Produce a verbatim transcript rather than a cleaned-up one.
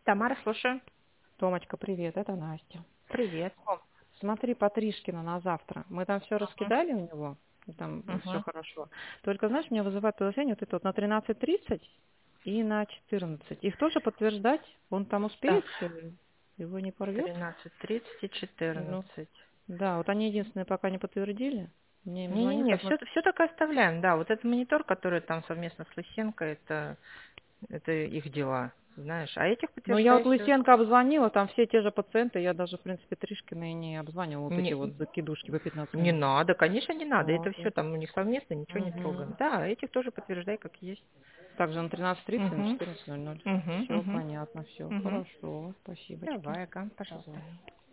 Тамара, слушаю. Томочка, привет, это Настя. Привет. Том, смотри, по Тришкину на завтра. Мы там все Угу. раскидали у него, и там все Угу. хорошо. Только, знаешь, меня вызывает подозрение вот это вот на тринадцать тридцать и на четырнадцать. Их тоже подтверждать? Он там Так, успеет все? Его не порвет? тринадцать тридцать и Ну, четырнадцать. да, вот они единственные пока не подтвердили. Мне им звонит, Не-не-не, так мы... все, все так и оставляем. Да, вот этот монитор, который там совместно с Лысенко, это, это их дела, знаешь. А этих Ну, я вот подтверждающих Лысенко обзвонила, там все те же пациенты, я даже, в принципе, Тришкина и не обзванивала вот эти не, вот закидушки по пятнадцать не минут. надо, конечно, не надо. Это Вот, все вот. там у них совместно, ничего не Мгм. трогаем. Да, этих тоже подтверждай, как есть. Также на тринадцать тридцать и на Угу. четырнадцать ноль ноль. Угу. Все Угу. понятно, все Угу. хорошо. Спасибочки. Давай, ага, пожалуйста. Давай.